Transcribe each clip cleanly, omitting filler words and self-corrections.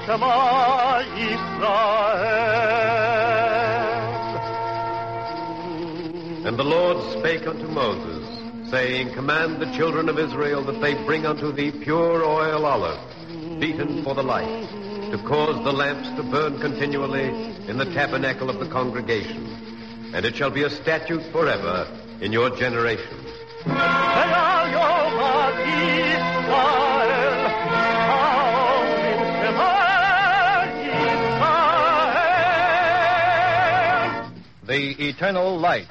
Shema Yisrael. And the Lord spake unto Moses, saying, Command the children of Israel that they bring unto thee pure oil olive, beaten for the light, to cause the lamps to burn continually in the tabernacle of the congregation. And it shall be a statute forever in your generations. The Eternal Light.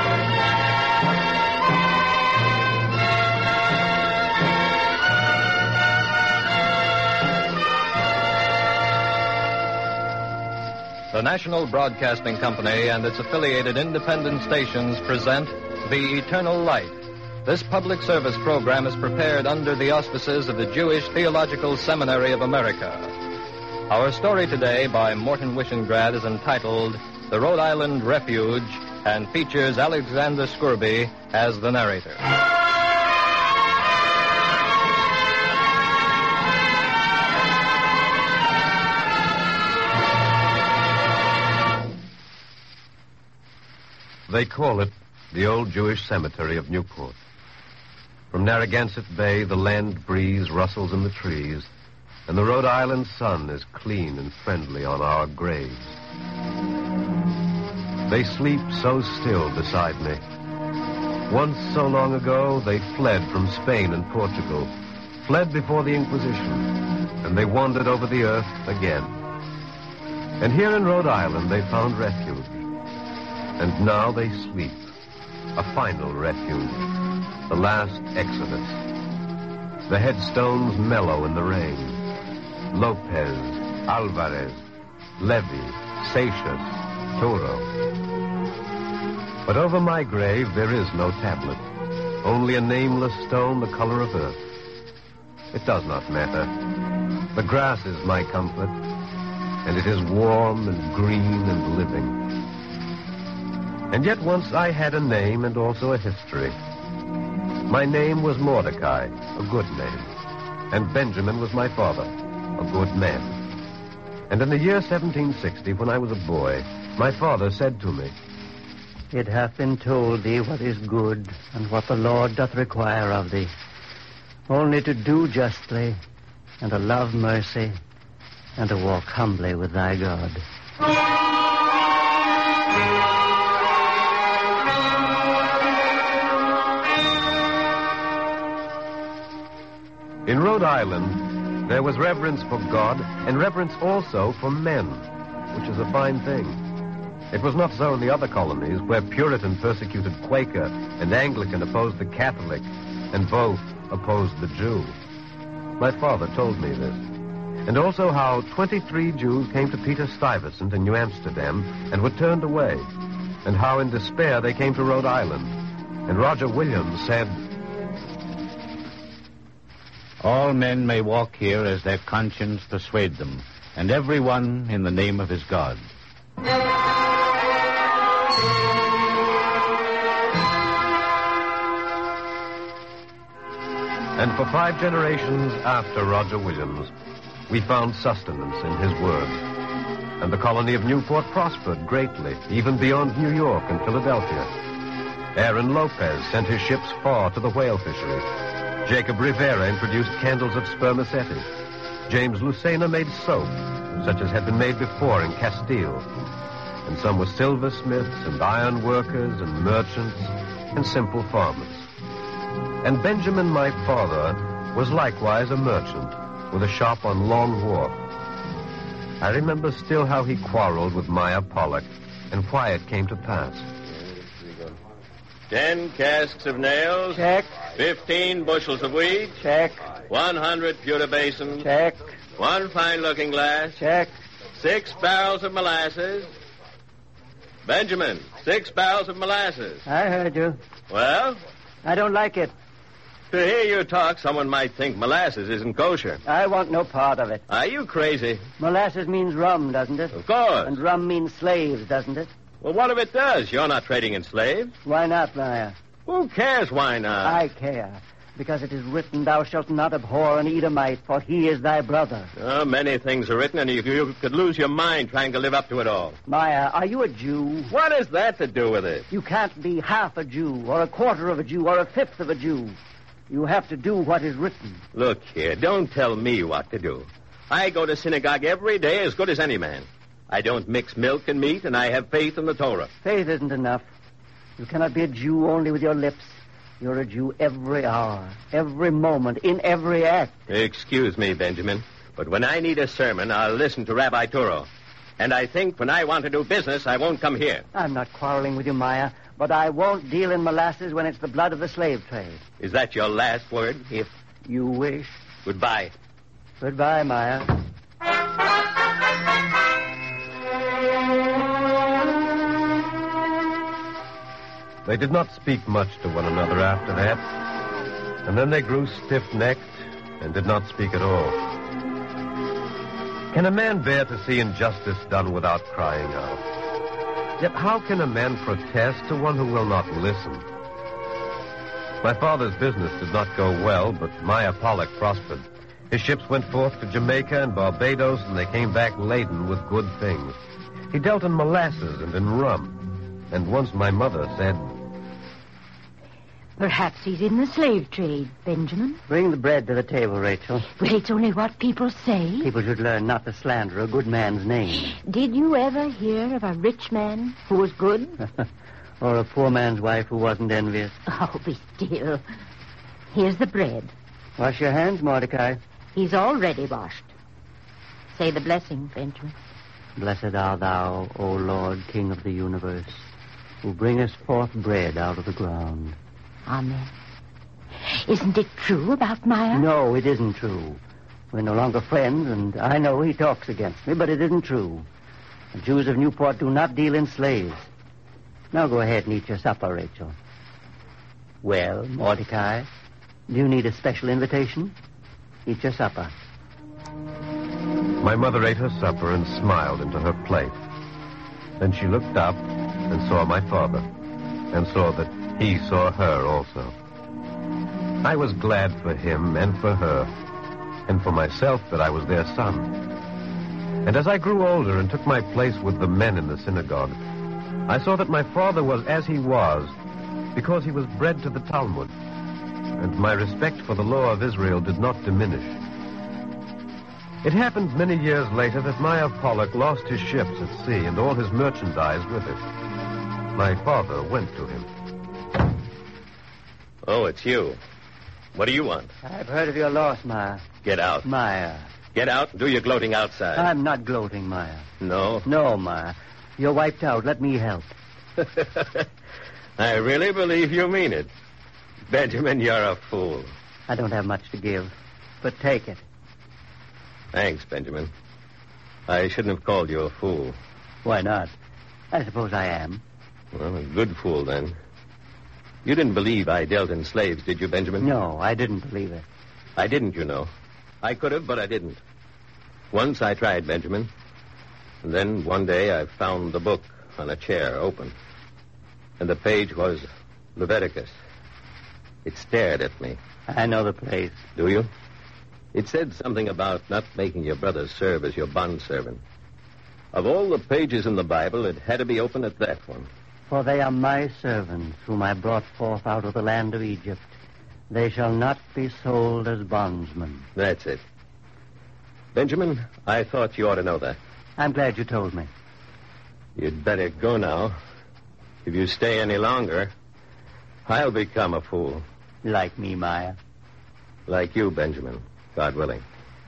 The National Broadcasting Company and its affiliated independent stations present The Eternal Light. This public service program is prepared under the auspices of the Jewish Theological Seminary of America. Our story today by Morton Wishengrad is entitled The Rhode Island Refuge and features Alexander Scourby as the narrator. They call it the old Jewish cemetery of Newport. From Narragansett Bay, the land breeze rustles in the trees, and the Rhode Island sun is clean and friendly on our graves. They sleep so still beside me. Once so long ago, they fled from Spain and Portugal, fled before the Inquisition, and they wandered over the earth again. And here in Rhode Island, they found refuge. And now they sleep, a final refuge, the last exodus. The headstones mellow in the rain. Lopez, Alvarez, Levy, Seixas, Toro. But over my grave there is no tablet, only a nameless stone the color of earth. It does not matter. The grass is my comfort, and it is warm and green and living. And yet once I had a name and also a history. My name was Mordecai, a good name. And Benjamin was my father, a good man. And in the year 1760, when I was a boy, my father said to me, It hath been told thee what is good, and what the Lord doth require of thee, only to do justly, and to love mercy, and to walk humbly with thy God. In Rhode Island, there was reverence for God and reverence also for men, which is a fine thing. It was not so in the other colonies, where Puritan persecuted Quaker and Anglican opposed the Catholic, and both opposed the Jew. My father told me this. And also how 23 Jews came to Peter Stuyvesant in New Amsterdam and were turned away, and how in despair they came to Rhode Island. And Roger Williams said, All men may walk here as their conscience persuade them, and every one in the name of his God. And for 5 generations after Roger Williams, we found sustenance in his word. And the colony of Newport prospered greatly, even beyond New York and Philadelphia. Aaron Lopez sent his ships far to the whale fishery. Jacob Rivera introduced candles of spermaceti. James Lucena made soap, such as had been made before in Castile. And some were silversmiths and iron workers and merchants and simple farmers. And Benjamin, my father, was likewise a merchant with a shop on Long Wharf. I remember still how he quarreled with Maya Pollock and why it came to pass. 10 casks of nails. Check. 15 bushels of wheat. Check. 100 pewter basins. Check. 1 fine-looking glass. Check. 6 barrels of molasses. Benjamin, 6 barrels of molasses. I heard you. Well? I don't like it. To hear you talk, someone might think molasses isn't kosher. I want no part of it. Are you crazy? Molasses means rum, doesn't it? Of course. And rum means slaves, doesn't it? Well, what if it does? You're not trading in slaves. Why not, Maya? Who cares why not? I care. Because it is written, thou shalt not abhor an Edomite, for he is thy brother. Oh, many things are written, and you could lose your mind trying to live up to it all. Maya, are you a Jew? What has that to do with it? You can't be half a Jew, or a quarter of a Jew, or a fifth of a Jew. You have to do what is written. Look here, don't tell me what to do. I go to synagogue every day as good as any man. I don't mix milk and meat, and I have faith in the Torah. Faith isn't enough. You cannot be a Jew only with your lips. You're a Jew every hour, every moment, in every act. Excuse me, Benjamin, but when I need a sermon, I'll listen to Rabbi Turo. And I think when I want to do business, I won't come here. I'm not quarreling with you, Maya, but I won't deal in molasses when it's the blood of the slave trade. Is that your last word? If you wish. Goodbye. Goodbye, Maya. They did not speak much to one another after that, and then they grew stiff-necked and did not speak at all. Can a man bear to see injustice done without crying out? Yet how can a man protest to one who will not listen? My father's business did not go well, but Maya Pollock prospered. His ships went forth to Jamaica and Barbados, and they came back laden with good things. He dealt in molasses and in rum. And once my mother said, Perhaps he's in the slave trade, Benjamin. Bring the bread to the table, Rachel. Well, it's only what people say. People should learn not to slander a good man's name. Did you ever hear of a rich man who was good? Or a poor man's wife who wasn't envious. Oh, be still. Here's the bread. Wash your hands, Mordecai. He's already washed. Say the blessing, Benjamin. Blessed art thou, O Lord, King of the universe, who bringest forth bread out of the ground. Amen. Isn't it true about Maya? No, it isn't true. We're no longer friends, and I know he talks against me, but it isn't true. The Jews of Newport do not deal in slaves. Now go ahead and eat your supper, Rachel. Well, Mordecai, do you need a special invitation? Eat your supper. My mother ate her supper and smiled into her plate. Then she looked up and saw my father, and saw that he saw her also. I was glad for him and for her, and for myself that I was their son. And as I grew older and took my place with the men in the synagogue, I saw that my father was as he was because he was bred to the Talmud, and my respect for the law of Israel did not diminish. It happened many years later that Maya Pollock lost his ships at sea and all his merchandise with it. My father went to him. Oh, it's you. What do you want? I've heard of your loss, Maya. Get out. Maya. Get out and do your gloating outside. I'm not gloating, Maya. No? No, Maya. You're wiped out. Let me help. I really believe you mean it. Benjamin, you're a fool. I don't have much to give, but take it. Thanks, Benjamin. I shouldn't have called you a fool. Why not? I suppose I am. Well, a good fool, then. You didn't believe I dealt in slaves, did you, Benjamin? No, I didn't believe it. I didn't, you know. I could have, but I didn't. Once I tried, Benjamin. And then one day I found the book on a chair open. And the page was Leviticus. It stared at me. I know the place. Do you? It said something about not making your brother serve as your bondservant. Of all the pages in the Bible, it had to be open at that one. For they are my servants, whom I brought forth out of the land of Egypt. They shall not be sold as bondsmen. That's it. Benjamin, I thought you ought to know that. I'm glad you told me. You'd better go now. If you stay any longer, I'll become a fool. Like me, Maya. Like you, Benjamin, God willing.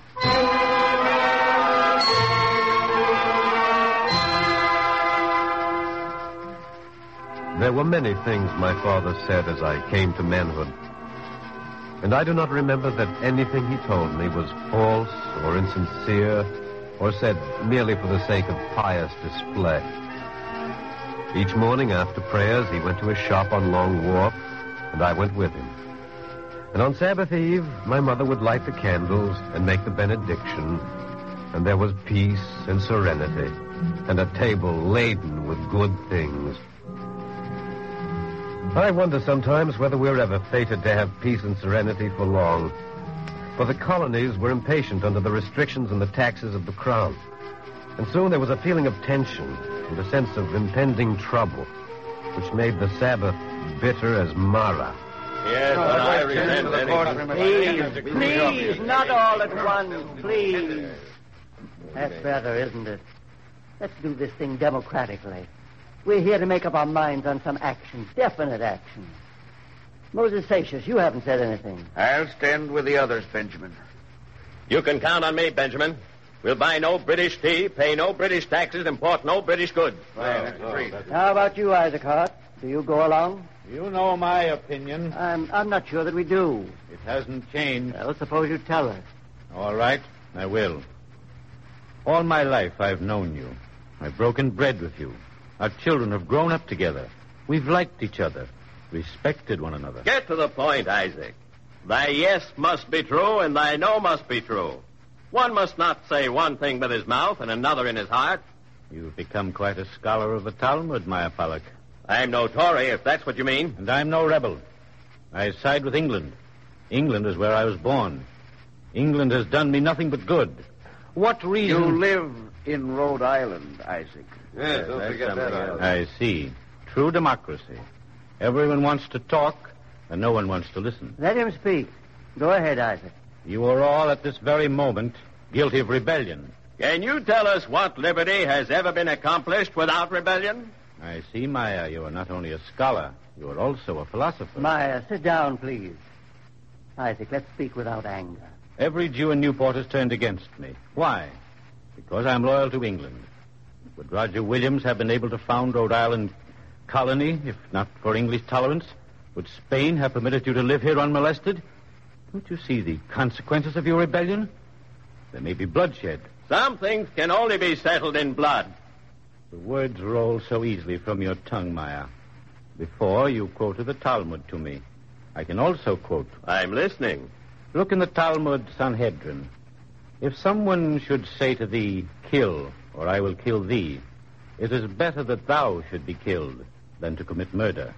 There were many things my father said as I came to manhood. And I do not remember that anything he told me was false or insincere or said merely for the sake of pious display. Each morning after prayers, he went to his shop on Long Wharf, and I went with him. And on Sabbath Eve, my mother would light the candles and make the benediction, and there was peace and serenity, and a table laden with good things. I wonder sometimes whether we're ever fated to have peace and serenity for long. For the colonies were impatient under the restrictions and the taxes of the crown. And soon there was a feeling of tension and a sense of impending trouble, which made the Sabbath bitter as Mara. Yes, but I resent any... Please, not all at once, please. That's better, isn't it? Let's do this thing democratically. We're here to make up our minds on some action, definite action. Moses Satius, you haven't said anything. I'll stand with the others, Benjamin. You can count on me, Benjamin. We'll buy no British tea, pay no British taxes, import no British goods. How about you, Isaac Hart? Do you go along? You know my opinion. I'm not sure that we do. It hasn't changed. Well, suppose you tell us. All right, I will. All my life I've known you. I've broken bread with you. Our children have grown up together. We've liked each other, respected one another. Get to the point, Isaac. Thy yes must be true, and thy no must be true. One must not say one thing with his mouth and another in his heart. You've become quite a scholar of the Talmud, Meyer Pollock. I'm no Tory, if that's what you mean. And I'm no rebel. I side with England. England is where I was born. England has done me nothing but good. What reason... You live in Rhode Island, Isaac. Yes, don't forget that. I see. True democracy. Everyone wants to talk, and no one wants to listen. Let him speak. Go ahead, Isaac. You are all, at this very moment, guilty of rebellion. Can you tell us what liberty has ever been accomplished without rebellion? I see, Meyer, you are not only a scholar, you are also a philosopher. Meyer, sit down, please. Isaac, let's speak without anger. Every Jew in Newport has turned against me. Why? Because I'm loyal to England. Would Roger Williams have been able to found Rhode Island colony if not for English tolerance? Would Spain have permitted you to live here unmolested? Don't you see the consequences of your rebellion? There may be bloodshed. Some things can only be settled in blood. The words roll so easily from your tongue, Meyer. Before, you quoted the Talmud to me. I can also quote. I'm listening. Look in the Talmud Sanhedrin. If someone should say to thee, kill, or I will kill thee, it is better that thou should be killed than to commit murder.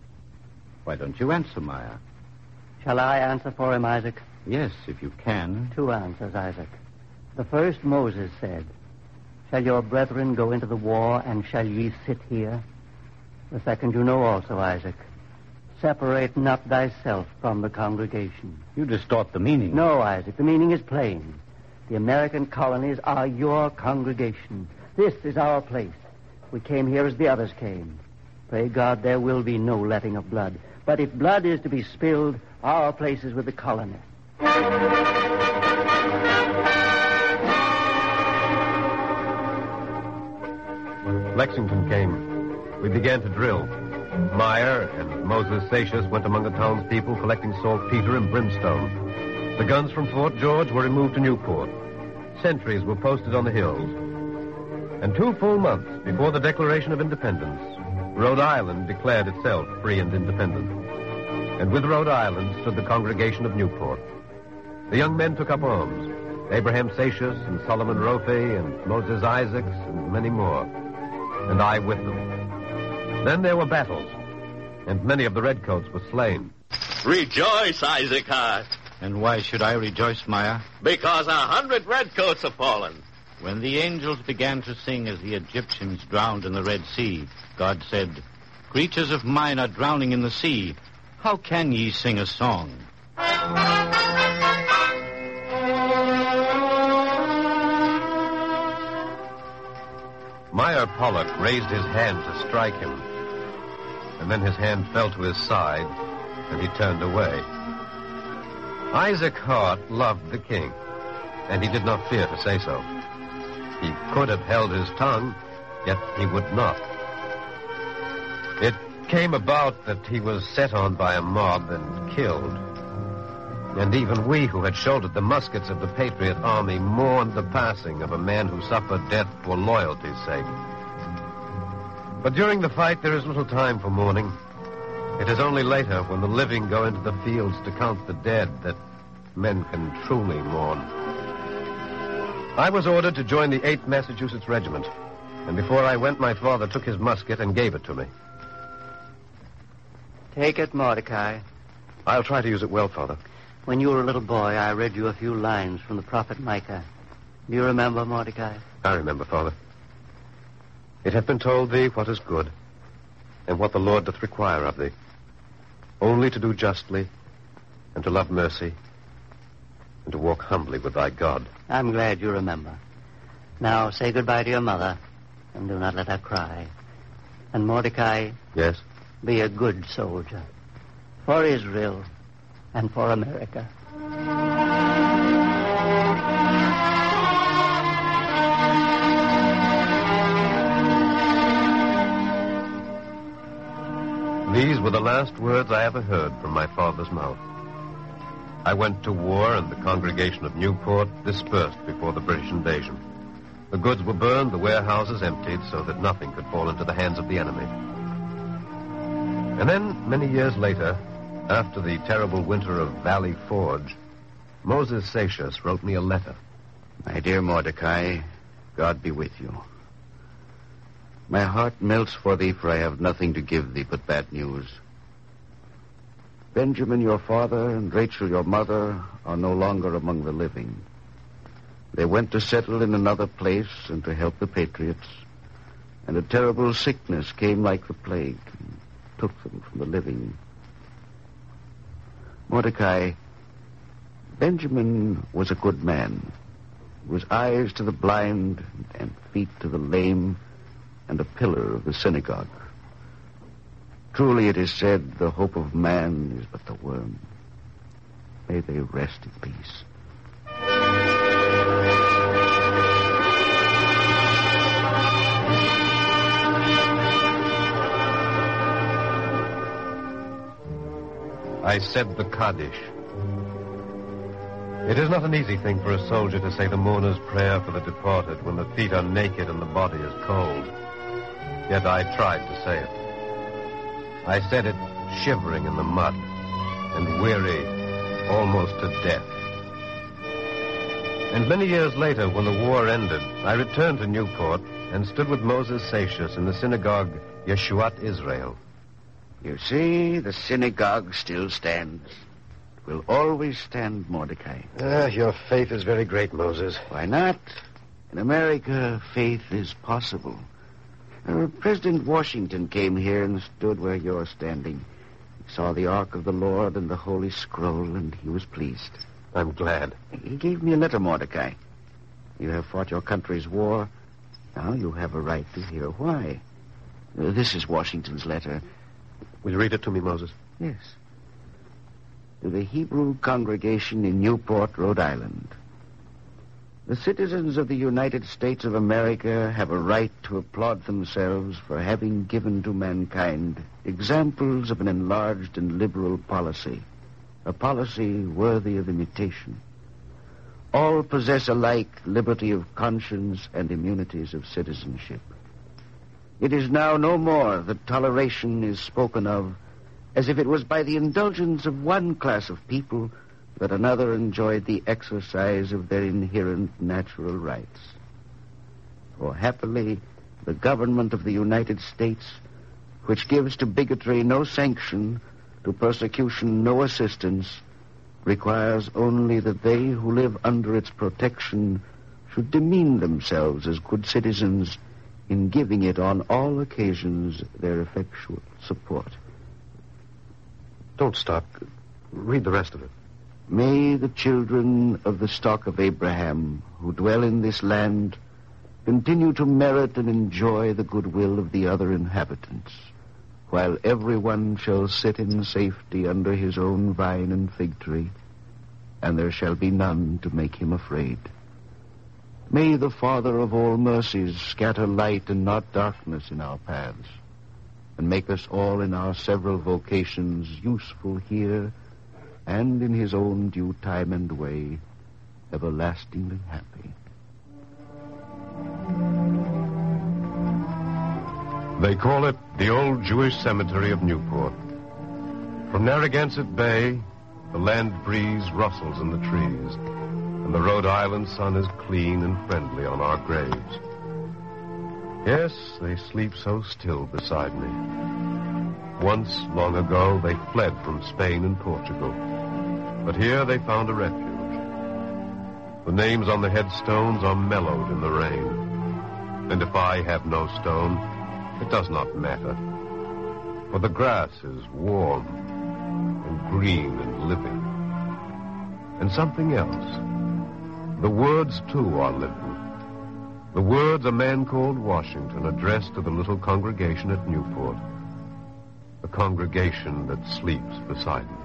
Why don't you answer, Meyer? Shall I answer for him, Isaac? Yes, if you can. 2 answers, Isaac. The first, Moses said, shall your brethren go into the war, and shall ye sit here? The second you know also, Isaac. Separate not thyself from the congregation. You distort the meaning. No, Isaac, the meaning is plain. The American colonies are your congregation. This is our place. We came here as the others came. Pray God there will be no letting of blood. But if blood is to be spilled, our place is with the colonists. Lexington came. We began to drill. Meyer and Moses Satius went among the townspeople collecting saltpeter and brimstone. The guns from Fort George were removed to Newport. Sentries were posted on the hills. And 2 full months before the Declaration of Independence, Rhode Island declared itself free and independent. And with Rhode Island stood the congregation of Newport. The young men took up arms. Abraham Satius and Solomon Rofe and Moses Isaacs and many more. And I with them. Then there were battles, and many of the redcoats were slain. Rejoice, Isaac Hart. And why should I rejoice, Meyer? Because 100 redcoats have fallen. When the angels began to sing as the Egyptians drowned in the Red Sea, God said, creatures of mine are drowning in the sea. How can ye sing a song? Meyer Pollock raised his hand to strike him. And then his hand fell to his side, and he turned away. Isaac Hart loved the king, and he did not fear to say so. He could have held his tongue, yet he would not. It came about that he was set on by a mob and killed. And even we who had shouldered the muskets of the Patriot Army mourned the passing of a man who suffered death for loyalty's sake. But during the fight, there is little time for mourning. It is only later, when the living go into the fields to count the dead, that men can truly mourn. I was ordered to join the 8th Massachusetts Regiment, and before I went, my father took his musket and gave it to me. Take it, Mordecai. I'll try to use it well, Father. When you were a little boy, I read you a few lines from the prophet Micah. Do you remember, Mordecai? I remember, Father. It hath been told thee what is good, and what the Lord doth require of thee, only to do justly, and to love mercy, and to walk humbly with thy God. I'm glad you remember. Now, say goodbye to your mother, and do not let her cry. And Mordecai, Yes? be a good soldier. For Israel and for America. These were the last words I ever heard from my father's mouth. I went to war, and the congregation of Newport dispersed before the British invasion. The goods were burned, the warehouses emptied, so that nothing could fall into the hands of the enemy. And then, many years later, after the terrible winter of Valley Forge, Moses Seixas wrote me a letter. My dear Mordecai, God be with you. My heart melts for thee, for I have nothing to give thee but bad news. Benjamin, your father, and Rachel, your mother, are no longer among the living. They went to settle in another place and to help the patriots, and a terrible sickness came like the plague and took them from the living. Mordecai, Benjamin was a good man. He was eyes to the blind and feet to the lame, and a pillar of the synagogue. Truly it is said, the hope of man is but the worm. May they rest in peace. I said the Kaddish. It is not an easy thing for a soldier to say the mourner's prayer for the departed when the feet are naked and the body is cold. Yet I tried to say it. I said it shivering in the mud and weary almost to death. And many years later, when the war ended, I returned to Newport and stood with Moses Seixas in the synagogue Yeshuat Israel. You see, the synagogue still stands. It will always stand, Mordecai. Your faith is very great, Moses. Why not? In America, faith is possible. President Washington came here and stood where you're standing. He saw the Ark of the Lord and the Holy Scroll, and he was pleased. I'm glad. He gave me a letter, Mordecai. You have fought your country's war. Now you have a right to hear why. This is Washington's letter. Will you read it to me, Moses? Yes. To the Hebrew congregation in Newport, Rhode Island. The citizens of the United States of America have a right to applaud themselves for having given to mankind examples of an enlarged and liberal policy, a policy worthy of imitation. All possess alike liberty of conscience and immunities of citizenship. It is now no more that toleration is spoken of as if it was by the indulgence of one class of people that another enjoyed the exercise of their inherent natural rights. For happily, the government of the United States, which gives to bigotry no sanction, to persecution no assistance, requires only that they who live under its protection should demean themselves as good citizens in giving it on all occasions their effectual support. Don't stop. Read the rest of it. May the children of the stock of Abraham who dwell in this land continue to merit and enjoy the goodwill of the other inhabitants, while everyone shall sit in safety under his own vine and fig tree, and there shall be none to make him afraid. May the Father of all mercies scatter light and not darkness in our paths, and make us all in our several vocations useful here and in his own due time and way, everlastingly happy. They call it the Old Jewish Cemetery of Newport. From Narragansett Bay, the land breeze rustles in the trees, and the Rhode Island sun is clean and friendly on our graves. Yes, they sleep so still beside me. Once, long ago, they fled from Spain and Portugal. But here they found a refuge. The names on the headstones are mellowed in the rain. And if I have no stone, it does not matter. For the grass is warm and green and living. And something else. The words, too, are living. The words a man called Washington addressed to the little congregation at Newport. The congregation that sleeps beside me.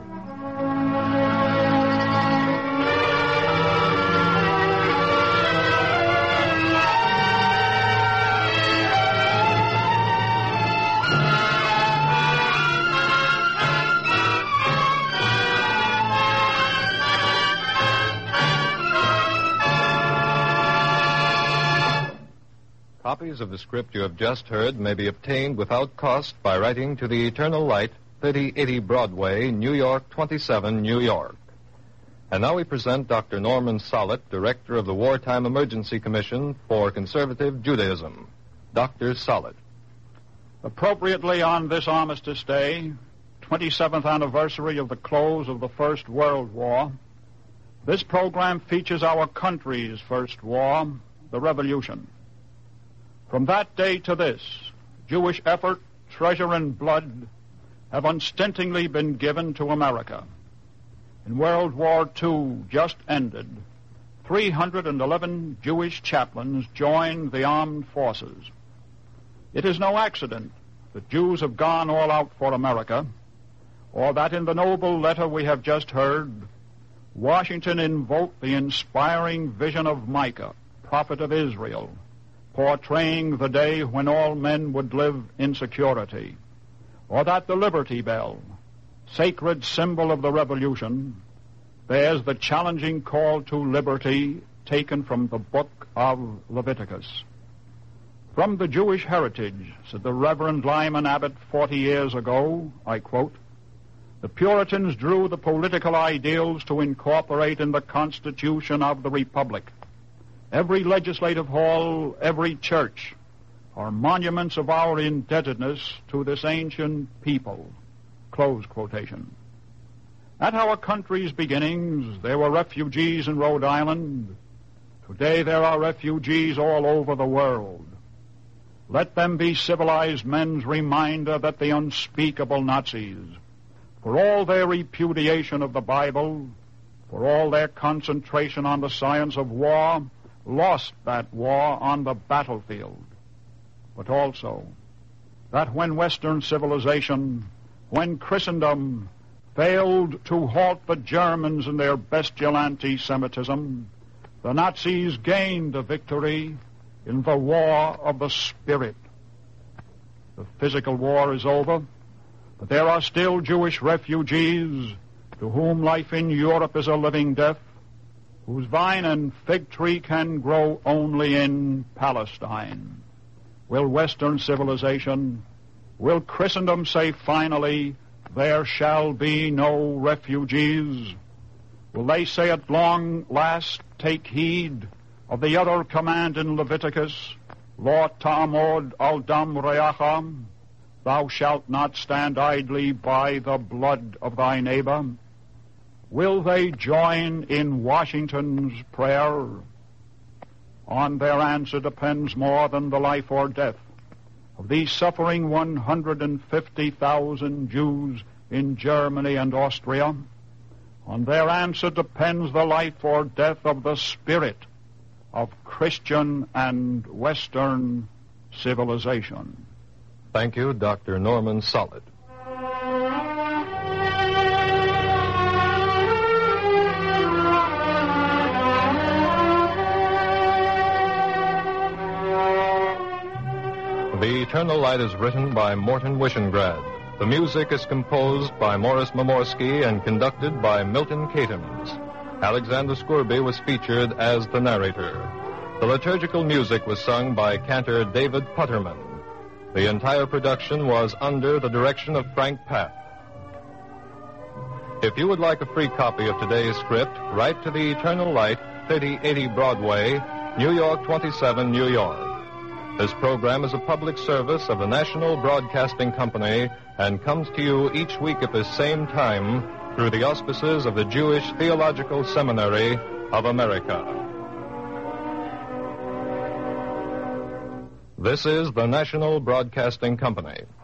Copies of the script you have just heard may be obtained without cost by writing to the Eternal Light, 3080 Broadway, New York 27, New York. And now we present Dr. Norman Sollitt, Director of the Wartime Emergency Commission for Conservative Judaism. Dr. Sollitt. Appropriately on this Armistice Day, 27th anniversary of the close of the First World War, this program features our country's first war, the Revolution. From that day to this, Jewish effort, treasure, and blood have unstintingly been given to America. In World War II, just ended, 311 Jewish chaplains joined the armed forces. It is no accident that Jews have gone all out for America, or that in the noble letter we have just heard, Washington invoked the inspiring vision of Micah, prophet of Israel, portraying the day when all men would live in security, or that the Liberty Bell, sacred symbol of the Revolution, bears the challenging call to liberty taken from the book of Leviticus. From the Jewish heritage, said the Reverend Lyman Abbott 40 years ago, I quote, "The Puritans drew the political ideals to incorporate in the Constitution of the Republic. Every legislative hall, every church, are monuments of our indebtedness to this ancient people." Close quotation. At our country's beginnings, there were refugees in Rhode Island. Today there are refugees all over the world. Let them be civilized men's reminder that the unspeakable Nazis, for all their repudiation of the Bible, for all their concentration on the science of war, lost that war on the battlefield. But also that when Western civilization, when Christendom failed to halt the Germans in their bestial anti-Semitism, the Nazis gained a victory in the war of the spirit. The physical war is over, but there are still Jewish refugees to whom life in Europe is a living death, whose vine and fig tree can grow only in Palestine. Will Western civilization, will Christendom say finally, there shall be no refugees? Will they say at long last, take heed of the other command in Leviticus, Lo ta'amod al dam re'acha, thou shalt not stand idly by the blood of thy neighbor? Will they join in Washington's prayer? On their answer depends more than the life or death of these suffering 150,000 Jews in Germany and Austria. On their answer depends the life or death of the spirit of Christian and Western civilization. Thank you, Dr. Norman Sollitt. The Eternal Light is written by Morton Wishengrad. The music is composed by Morris Momorsky and conducted by Milton Catums. Alexander Scourby was featured as the narrator. The liturgical music was sung by cantor David Putterman. The entire production was under the direction of Frank Papp. If you would like a free copy of today's script, write to the Eternal Light, 3080 Broadway, New York 27, New York. This program is a public service of the National Broadcasting Company and comes to you each week at this same time through the auspices of the Jewish Theological Seminary of America. This is the National Broadcasting Company.